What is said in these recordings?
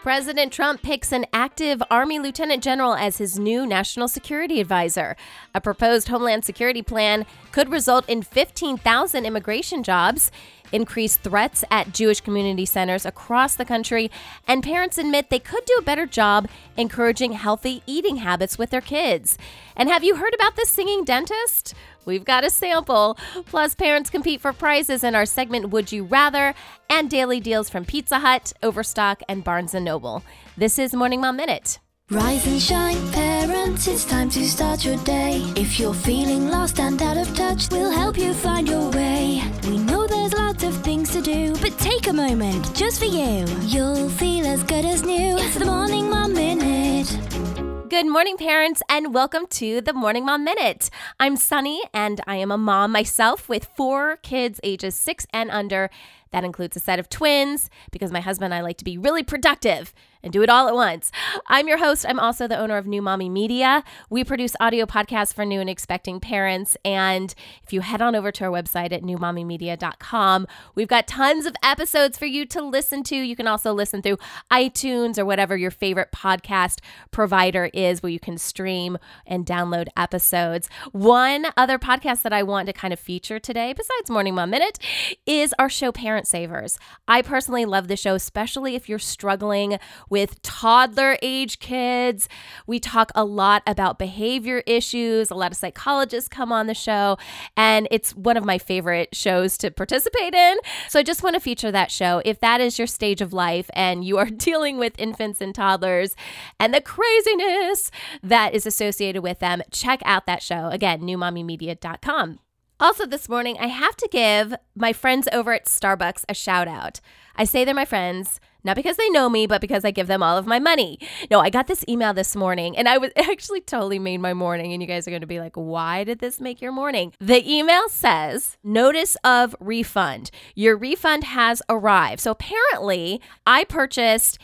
President Trump picks an active Army lieutenant general as his new national security advisor. A proposed Homeland Security plan could result in 15,000 immigration jobs, increased threats at Jewish community centers across the country, and parents admit they could do a better job encouraging healthy eating habits with their kids. And have you heard about the singing dentist? We've got a sample. Plus, parents compete for prizes in our segment Would You Rather, and daily deals from Pizza Hut, Overstock, and Barnes & Noble. This is Morning Mom Minute. Rise and shine, parents, it's time to start your day. If you're feeling lost and out of touch, we'll help you find your way. We know there's lots of things to do, but take a moment just for you. You'll feel as good as new. It's the Morning Mom Minute. Good morning, parents, and welcome to the Morning Mom Minute. I'm Sunny, and I am a mom myself with 4 kids ages 6 and under. That includes a set of twins because my husband and I like to be really productive and do it all at once. I'm your host. I'm also the owner of New Mommy Media. We produce audio podcasts for new and expecting parents. And if you head on over to our website at newmommymedia.com, we've got tons of episodes for you to listen to. You can also listen through iTunes or whatever your favorite podcast provider is where you can stream and download episodes. One other podcast that I want to kind of feature today, besides Morning Mom Minute, is our show Parent Savers. I personally love the show, especially if you're struggling with toddler age kids. We talk a lot about behavior issues. A lot of psychologists come on the show, and it's one of my favorite shows to participate in. So I just want to feature that show. If that is your stage of life and you are dealing with infants and toddlers and the craziness that is associated with them, check out that show. Again, newmommymedia.com. Also this morning, I have to give my friends over at Starbucks a shout out. I say they're my friends, not because they know me, but because I give them all of my money. No, I got this email this morning and I was actually totally made my morning. And you guys are going to be like, why did this make your morning? The email says, notice of refund. Your refund has arrived. So apparently I purchased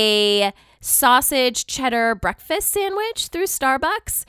a sausage cheddar breakfast sandwich through Starbucks,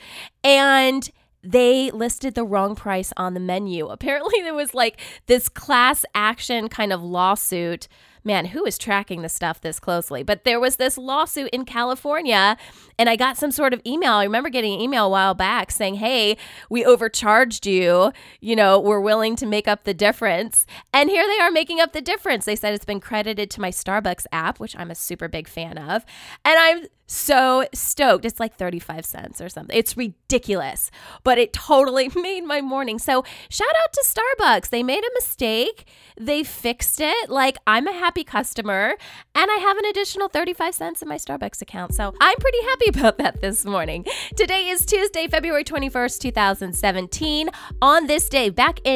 and they listed the wrong price on the menu. Apparently there was like this class action kind of lawsuit. Man, who is tracking the stuff this closely? But there was this lawsuit in California, and I got some sort of email. I remember getting an email a while back saying, hey, we overcharged you. You know, we're willing to make up the difference. And here they are making up the difference. They said it's been credited to my Starbucks app, which I'm a super big fan of. And I'm so stoked. It's like 35 cents or something. It's ridiculous, but it totally made my morning. So shout out to Starbucks. They made a mistake. They fixed it. Like, I'm a happy customer and I have an additional 35 cents in my Starbucks account. So I'm pretty happy about that this morning. Today is Tuesday, February 21st, 2017. On this day, back in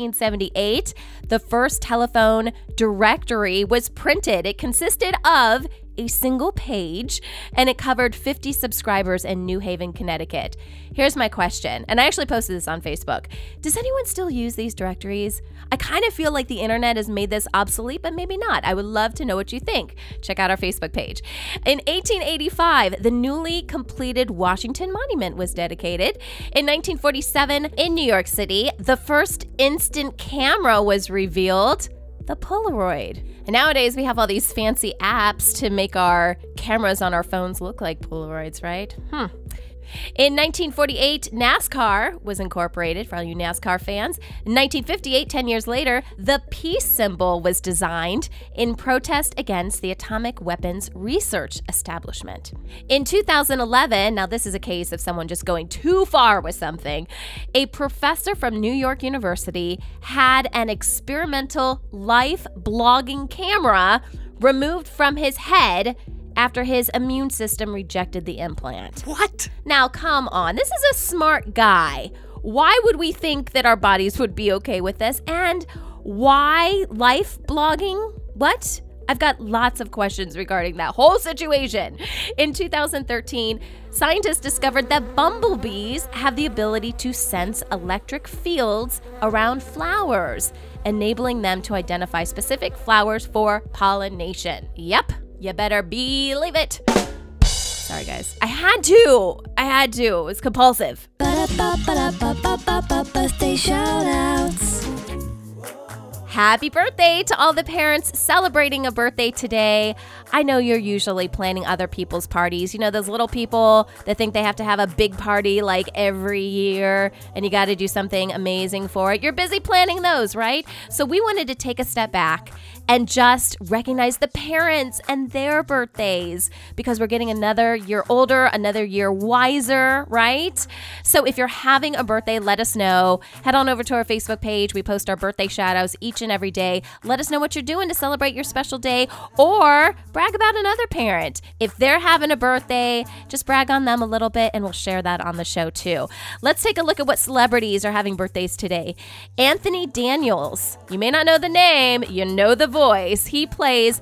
1878, the first telephone directory was printed. It consisted of a single page, and it covered 50 subscribers in New Haven, Connecticut. Here's my question, and I actually posted this on Facebook. Does anyone still use these directories? I kind of feel like the internet has made this obsolete, but maybe not. I would love to know what you think. Check out our Facebook page. In 1885, the newly completed Washington Monument was dedicated. In 1947, in New York City, the first instant camera was revealed, the Polaroid. And nowadays we have all these fancy apps to make our cameras on our phones look like Polaroids, right? In 1948, NASCAR was incorporated, for all you NASCAR fans. In 1958, 10 years later, the peace symbol was designed in protest against the Atomic Weapons Research Establishment. In 2011, now this is a case of someone just going too far with something, a professor from New York University had an experimental life blogging camera removed from his head after his immune system rejected the implant. What? Now, come on. This is a smart guy. Why would we think that our bodies would be okay with this? And why life blogging? What? I've got lots of questions regarding that whole situation. In 2013, scientists discovered that bumblebees have the ability to sense electric fields around flowers, enabling them to identify specific flowers for pollination. Yep. You better believe it. Sorry, guys. I had to. It was compulsive. Birthday shout outs. Happy birthday to all the parents celebrating a birthday today. I know you're usually planning other people's parties. You know, those little people that think they have to have a big party like every year and you got to do something amazing for it. You're busy planning those, right? So we wanted to take a step back and just recognize the parents and their birthdays because we're getting another year older, another year wiser, right? So if you're having a birthday, let us know. Head on over to our Facebook page. We post our birthday shout-outs each and every day. Let us know what you're doing to celebrate your special day or brag about another parent. If they're having a birthday, just brag on them a little bit and we'll share that on the show too. Let's take a look at what celebrities are having birthdays today. Anthony Daniels. You may not know the name, you know the voice. He plays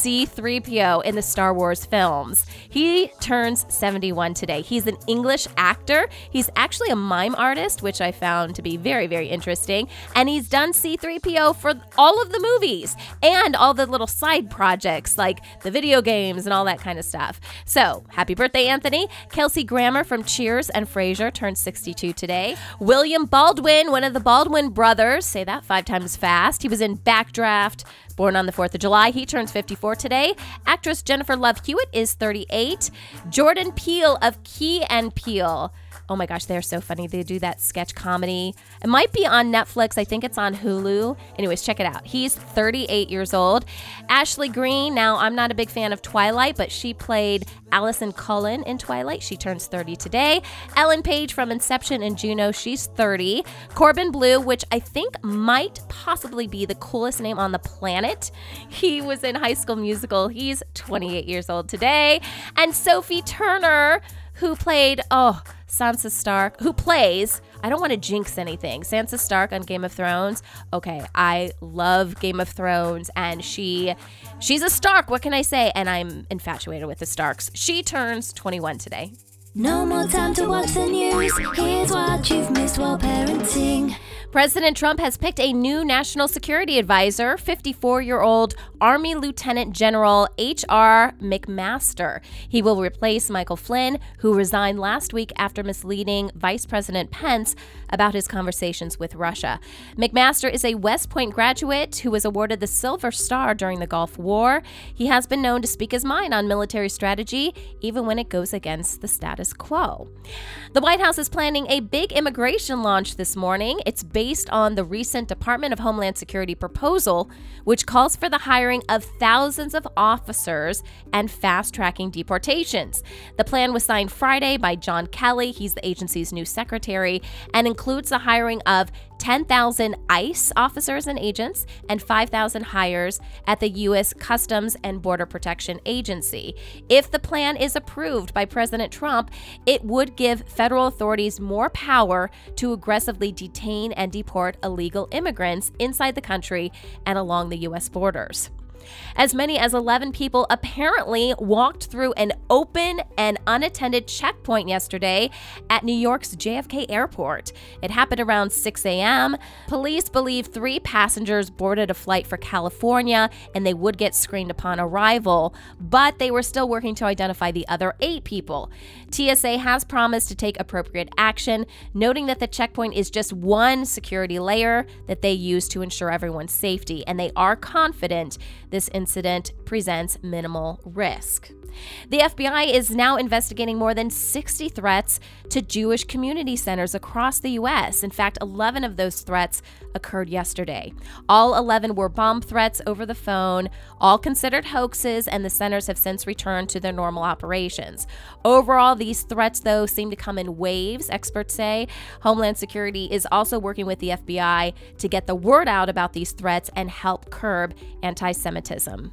C-3PO in the Star Wars films. He turns 71 today. He's an English actor. He's actually a mime artist, which I found to be very, very interesting. And he's done C-3PO for all of the movies and all the little side projects like the video games and all that kind of stuff. So happy birthday, Anthony. Kelsey Grammer from Cheers and Frasier turned 62 today. William Baldwin, one of the Baldwin brothers, say that 5 times fast. He was in Backdraft, born on the 4th of July. He turns 54 today. Actress Jennifer Love Hewitt is 38. Jordan Peele of Key and Peele. Oh my gosh, they're so funny. They do that sketch comedy. It might be on Netflix. I think it's on Hulu. Anyways, check it out. He's 38 years old. Ashley Greene. Now, I'm not a big fan of Twilight, but she played Allison Cullen in Twilight. She turns 30 today. Ellen Page from Inception and Juno. She's 30. Corbin Bleu, which I think might possibly be the coolest name on the planet. He was in High School Musical. He's 28 years old today. And Sophie Turner, who played, Sansa Stark, who plays, I don't want to jinx anything, Sansa Stark on Game of Thrones. Okay, I love Game of Thrones, and she's a Stark, what can I say? And I'm infatuated with the Starks. She turns 21 today. No more time to watch the news. Here's what you've missed while parenting. President Trump has picked a new national security advisor, 54-year-old Army Lieutenant General H.R. McMaster. He will replace Michael Flynn, who resigned last week after misleading Vice President Pence about his conversations with Russia. McMaster is a West Point graduate who was awarded the Silver Star during the Gulf War. He has been known to speak his mind on military strategy, even when it goes against the status quo. The White House is planning a big immigration launch this morning. It's based on the recent Department of Homeland Security proposal, which calls for the hiring of thousands of officers and fast-tracking deportations. The plan was signed Friday by John Kelly. He's the agency's new secretary, and includes the hiring of 10,000 ICE officers and agents and 5,000 hires at the U.S. Customs and Border Protection Agency. If the plan is approved by President Trump, it would give federal authorities more power to aggressively detain and deport illegal immigrants inside the country and along the U.S. borders. As many as 11 people apparently walked through an open and unattended checkpoint yesterday at New York's JFK Airport. It happened around 6 a.m. Police believe 3 passengers boarded a flight for California and they would get screened upon arrival, but they were still working to identify the other 8 people. TSA has promised to take appropriate action, noting that the checkpoint is just one security layer that they use to ensure everyone's safety, and they are confident this incident presents minimal risk. The FBI is now investigating more than 60 threats to Jewish community centers across the U.S. In fact, 11 of those threats occurred yesterday. All 11 were bomb threats over the phone, all considered hoaxes, and the centers have since returned to their normal operations. Overall, these threats, though, seem to come in waves, experts say. Homeland Security is also working with the FBI to get the word out about these threats and help curb anti-Semitism.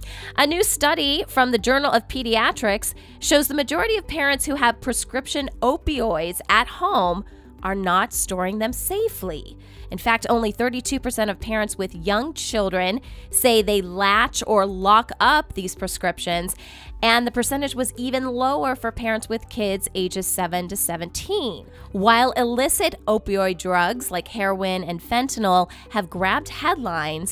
A new study from the Journal of Pediatrics shows the majority of parents who have prescription opioids at home are not storing them safely. In fact, only 32% of parents with young children say they latch or lock up these prescriptions, and the percentage was even lower for parents with kids ages 7 to 17. While illicit opioid drugs like heroin and fentanyl have grabbed headlines,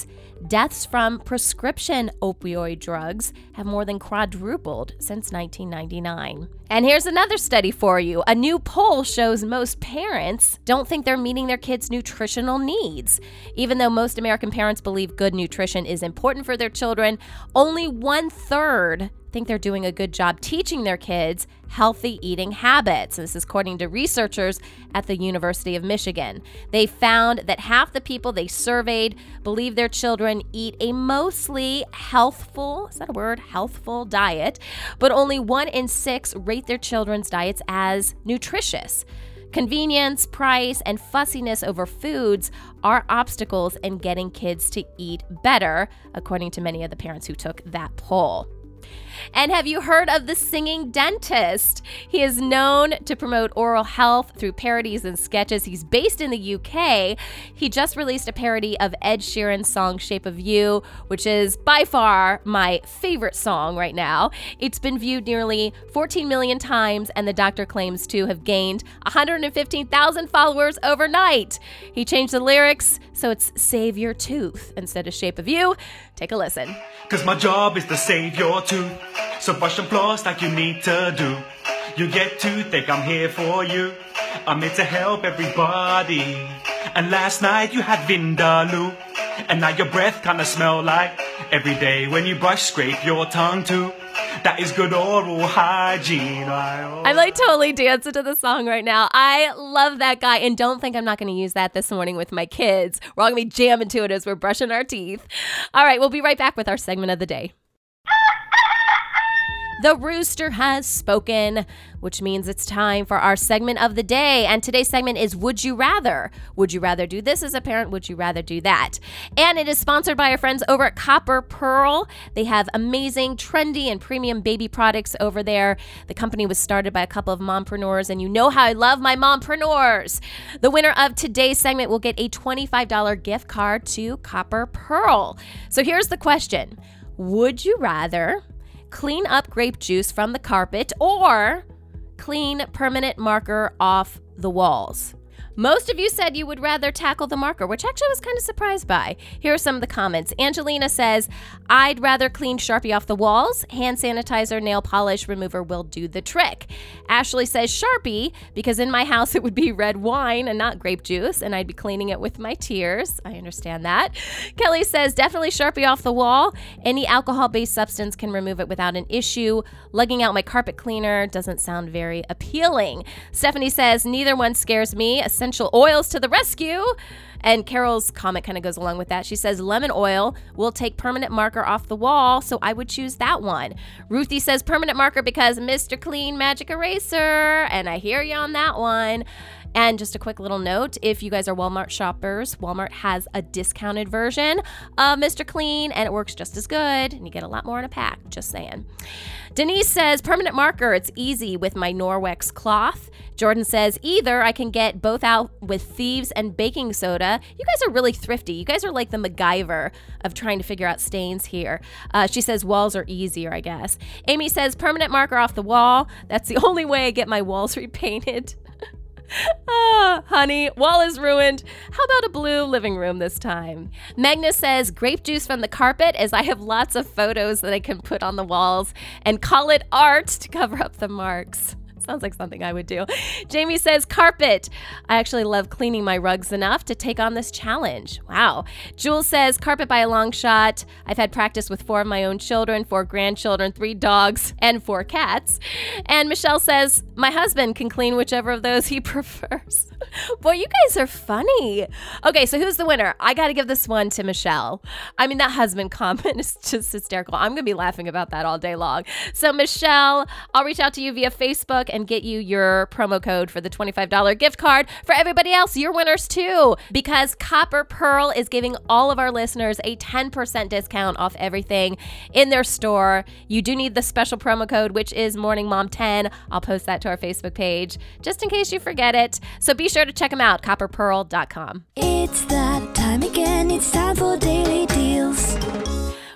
Deaths from prescription opioid drugs have more than quadrupled since 1999. And here's another study for you. A new poll shows most parents don't think they're meeting their kids' nutritional needs. Even though most American parents believe good nutrition is important for their children, only 1/3 think they're doing a good job teaching their kids healthy eating habits. This is according to researchers at the University of Michigan. They found that half the people they surveyed believe their children eat a mostly healthful, is that a word? Healthful diet, but only 1 in 6 rate their children's diets as nutritious. Convenience, price, and fussiness over foods are obstacles in getting kids to eat better, according to many of the parents who took that poll. And have you heard of the singing dentist? He is known to promote oral health through parodies and sketches. He's based in the UK. He just released a parody of Ed Sheeran's song Shape of You, which is by far my favorite song right now. It's been viewed nearly 14 million times, and the doctor claims to have gained 115,000 followers overnight. He changed the lyrics, so it's Save Your Tooth instead of Shape of You. Take a listen. 'Cause my job is to save your tooth, so brush and floss like you need to do. You get toothache, I'm here for you. I'm here to help everybody. And last night you had Vindaloo, and now your breath kinda smell like every day when you brush, scrape your tongue too. That is good oral hygiene. I'm like totally dancing to the song right now. I love that guy, and don't think I'm not going to use that this morning with my kids. We're all going to be jamming to it as we're brushing our teeth. All right, we'll be right back with our segment of the day. The rooster has spoken, which means it's time for our segment of the day. And today's segment is Would You Rather? Would you rather do this as a parent? Would you rather do that? And it is sponsored by our friends over at Copper Pearl. They have amazing, trendy, and premium baby products over there. The company was started by a couple of mompreneurs, and you know how I love my mompreneurs. The winner of today's segment will get a $25 gift card to Copper Pearl. So here's the question. Would you rather clean up grape juice from the carpet or clean permanent marker off the walls? Most of you said you would rather tackle the marker, which actually I was kind of surprised by. Here are some of the comments. Angelina says, I'd rather clean Sharpie off the walls. Hand sanitizer, nail polish remover will do the trick. Ashley says Sharpie, because in my house it would be red wine and not grape juice, and I'd be cleaning it with my tears. I understand that. Kelly says, definitely Sharpie off the wall. Any alcohol-based substance can remove it without an issue. Lugging out my carpet cleaner doesn't sound very appealing. Stephanie says, neither one scares me. Essential oils to the rescue. And Carol's comment kind of goes along with that. She says lemon oil will take permanent marker off the wall, so I would choose that one. Ruthie says permanent marker because Mr. Clean Magic Eraser, and I hear you on that one. And just a quick little note, if you guys are Walmart shoppers, Walmart has a discounted version of Mr. Clean, and it works just as good, and you get a lot more in a pack, just saying. Denise says, permanent marker, it's easy with my Norwex cloth. Jordan says, either I can get both out with thieves and baking soda. You guys are really thrifty. You guys are like the MacGyver of trying to figure out stains here. She says walls are easier, I guess. Amy says, permanent marker off the wall. That's the only way I get my walls repainted. Honey, wall is ruined. How about a blue living room this time? Magnus says grape juice from the carpet, as I have lots of photos that I can put on the walls and call it art to cover up the marks. Sounds like something I would do. Jamie says carpet. I actually love cleaning my rugs enough to take on this challenge. Wow. Jules says carpet by a long shot. I've had practice with 4 of my own children, 4 grandchildren, 3 dogs, and 4 cats. And Michelle says my husband can clean whichever of those he prefers. Boy, you guys are funny. Okay, so who's the winner? I got to give this one to Michelle. I mean, that husband comment is just hysterical. I'm going to be laughing about that all day long. So Michelle, I'll reach out to you via Facebook and get you your promo code for the $25 gift card. For everybody else, you're winners too, because Copper Pearl is giving all of our listeners a 10% discount off everything in their store. You do need the special promo code, which is MorningMom10. I'll post that to our Facebook page just in case you forget it. So be sure to check them out, copperpearl.com. It's that time again. It's time for Daily Deals.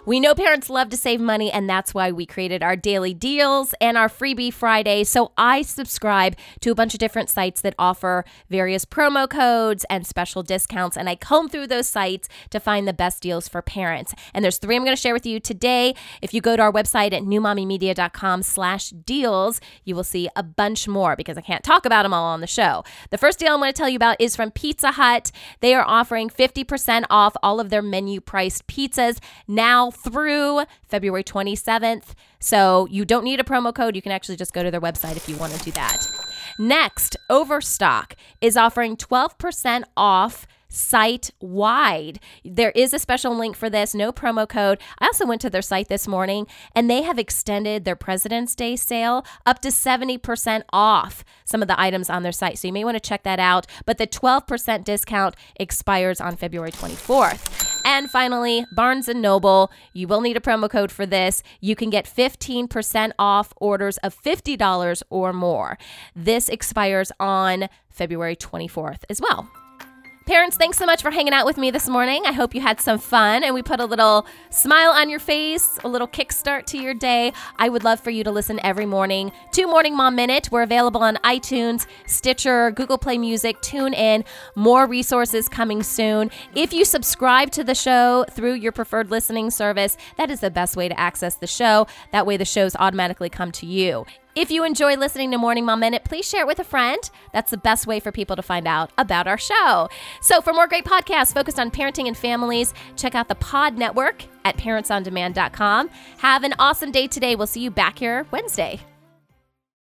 We know parents love to save money, and that's why we created our daily deals and our freebie Friday. So I subscribe to a bunch of different sites that offer various promo codes and special discounts, and I comb through those sites to find the best deals for parents. And there's 3 I'm going to share with you today. If you go to our website at newmommymedia.com/deals, you will see a bunch more because I can't talk about them all on the show. The first deal I'm going to tell you about is from Pizza Hut. They are offering 50% off all of their menu priced pizzas now through February 27th. So you don't need a promo code. You can actually just go to their website if you want to do that. Next, Overstock is offering 12% off site-wide. There is a special link for this, no promo code. I also went to their site this morning, and they have extended their President's Day sale up to 70% off some of the items on their site. So you may want to check that out. But the 12% discount expires on February 24th. And finally, Barnes & Noble, you will need a promo code for this. You can get 15% off orders of $50 or more. This expires on February 24th as well. Parents, thanks so much for hanging out with me this morning. I hope you had some fun and we put a little smile on your face, a little kickstart to your day. I would love for you to listen every morning to Morning Mom Minute. We're available on iTunes, Stitcher, Google Play Music, TuneIn. More resources coming soon. If you subscribe to the show through your preferred listening service, that is the best way to access the show. That way the shows automatically come to you. If you enjoy listening to Morning Mom Minute, please share it with a friend. That's the best way for people to find out about our show. So for more great podcasts focused on parenting and families, check out the Pod Network at parentsondemand.com. Have an awesome day today. We'll see you back here Wednesday.